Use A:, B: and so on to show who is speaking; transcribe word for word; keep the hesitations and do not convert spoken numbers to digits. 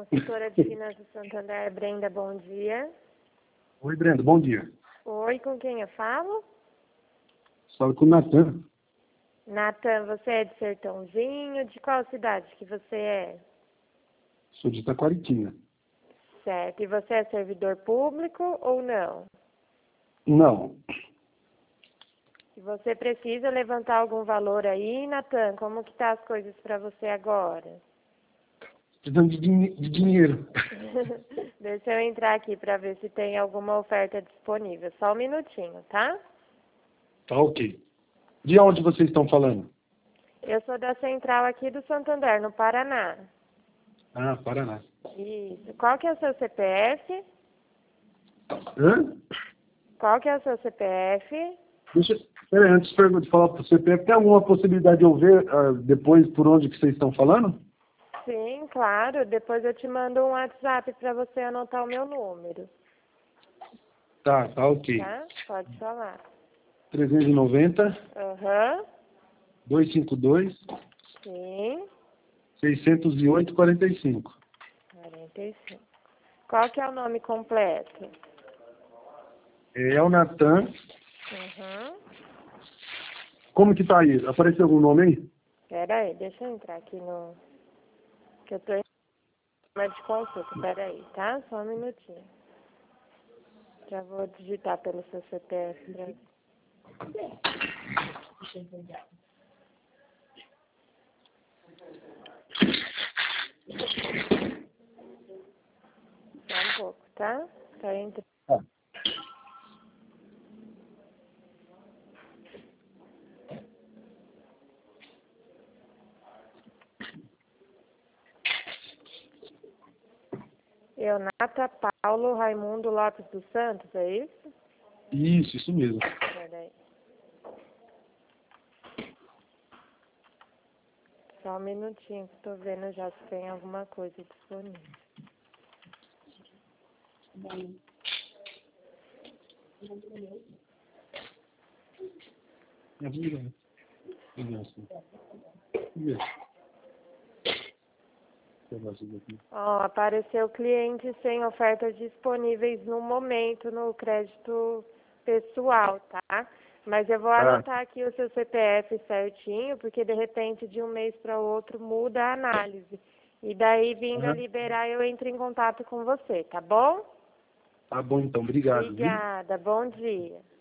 A: consultora de Finanças Santander, Brenda, bom dia.
B: Oi, Brenda, bom dia.
A: Oi, com quem eu falo?
B: Falo com o Natan.
A: Natan, você é de Sertãozinho? De qual cidade que você é?
B: Sou de Itaquaritinga.
A: Certo. E você é servidor público ou não?
B: Não.
A: Se você precisa levantar algum valor aí, Natan, como que tá as coisas para você agora?
B: Precisando de, din de dinheiro.
A: Deixa eu entrar aqui para ver se tem alguma oferta disponível. Só um minutinho, tá?
B: Tá ok. De onde vocês estão falando?
A: Eu sou da central aqui do Santander, no Paraná.
B: Ah, Paraná.
A: Isso. Qual que é o seu C P F?
B: Hã?
A: Qual que é o seu C P F?
B: Deixa, peraí, antes de pergun- de falar para o C P F, tem alguma possibilidade de eu ver ah, depois por onde que vocês estão falando?
A: Sim, claro. Depois eu te mando um WhatsApp para você anotar o meu número.
B: Tá, tá ok.
A: Tá? Pode falar.
B: trezentos e noventa,
A: Aham.
B: duzentos e cinquenta e dois,
A: Sim.
B: seiscentos e oito, quarenta e cinco.
A: quarenta e cinco. Qual que é o nome completo?
B: É o Natan.
A: Uhum.
B: Como que tá aí? Apareceu algum nome aí?
A: Pera aí, deixa eu entrar aqui no... Que eu tô em cima de consulta. Pera aí, tá? Só um minutinho. Já vou digitar pelo seu C P F pra... Só um pouco, tá? Tá entre...
B: Ah.
A: Eunata Paulo Raimundo Lopes dos Santos, é isso?
B: Isso, isso mesmo.
A: Peraí. Só um minutinho que tô vendo já se tem alguma coisa disponível.
B: É verdade.
A: Ó, apareceu clientes sem ofertas disponíveis no momento no crédito pessoal, tá? Mas eu vou
B: Ah,
A: anotar aqui o seu C P F certinho, porque de repente de um mês para o outro muda a análise. E daí, vindo a
B: aham.
A: liberar, eu entro em contato com você, tá bom?
B: Tá bom então, obrigado, viu?
A: Obrigada, bom dia.